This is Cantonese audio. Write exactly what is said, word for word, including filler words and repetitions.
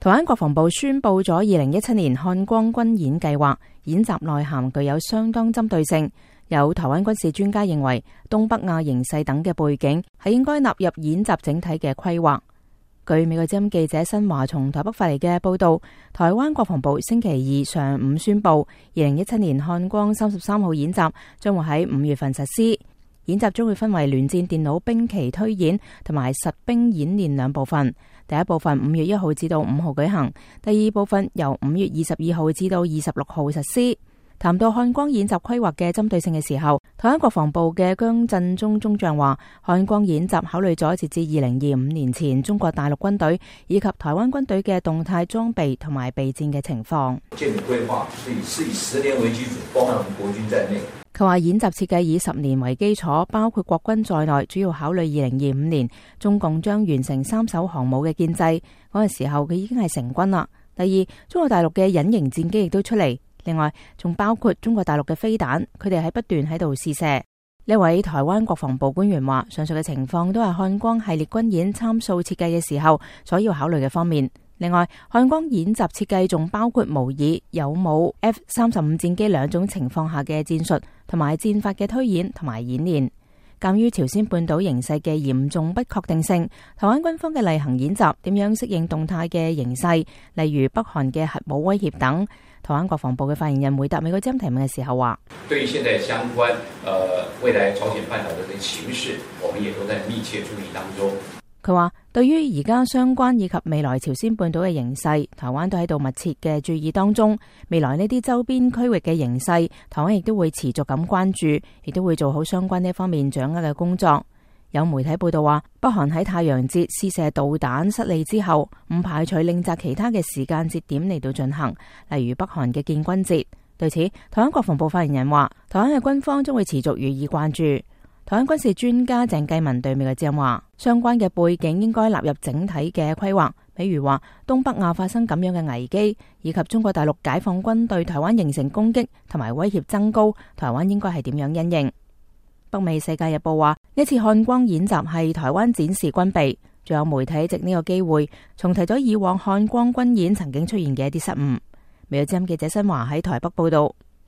台灣國防部宣布咗二零一七年漢光軍演計劃，演習內涵具有相當針對性。有台灣軍事專家認為，東北亞形勢等嘅背景係應該納入演習整體嘅規劃。據美國之音記者新華從台北發嚟嘅報道，台灣國防部星期二上午宣布，二零一七年漢光三十三號演習將會喺五月份實施。演習將會分為聯戰電腦兵棋推演同埋實兵演練兩部分。第一部分五月一號至到五號舉行，第二部分由五月二十二號至到二十六號實施。談到漢光演習規劃嘅針對性嘅時候，台灣國防部嘅姜振中中將話，漢光演習考慮咗截至二零二五年前中國大陸軍隊以及台灣軍隊嘅動態裝備同埋備戰嘅情況。 建模規劃是以十年為基礎，包含國軍在內。 佢話演習設計以十年為基礎，包括國軍在內，主要考慮二零二五年中共將完成三艘航母嘅建制，嗰個時候佢已經係成軍啦。第二，中國大陸嘅隱形戰機亦都出嚟。另外，仲包括中國大陸嘅飛彈，佢哋喺不斷喺度試射。呢位台灣國防部官員話，上述嘅情況都係漢光系列軍演參數設計嘅時候所要考慮嘅方面。另外，漢光演習設計仲包括模擬有冇 F 三十五戰機兩種情況下嘅戰術同埋戰法嘅推演同埋演練。鑒於朝鮮半島形勢嘅嚴重不確定性，台灣軍方嘅例行演習點樣適應動態嘅形勢，例如北韓嘅核武威脅等，台灣國防部嘅發言人回答美國之音提問嘅時候話： 對於現在相關，呃，未來朝鮮半島嘅情勢，我們也都在密切注意當中。 佢話，對於而家相關以及未來朝鮮半島嘅形勢，台灣都喺度密切嘅注意當中。未來呢啲周邊區域嘅形勢，台灣亦都會持續咁關注，亦都會做好相關呢方面掌握嘅工作。有媒體報道話，北韓喺太陽節試射導彈失利之後，唔排除另擇其他嘅時間節點嚟到進行，例如北韓嘅建軍節。對此，台灣國防部發言人話，台灣嘅軍方將會持續予以關注。台灣軍事專家鄭繼文對美國之音話，相關嘅背景應該納入整體嘅規劃，比如話東北亞發生咁樣嘅危機，以及中國大陸解放軍對台灣形成攻擊同埋威脅增高，台灣應該係點樣因應。北美世界日報話，呢次漢光演習係台灣展示軍備，仲有媒體藉呢個機會重提咗以往漢光軍演曾經出現嘅一啲失誤。美國之音記者新華喺台北報道。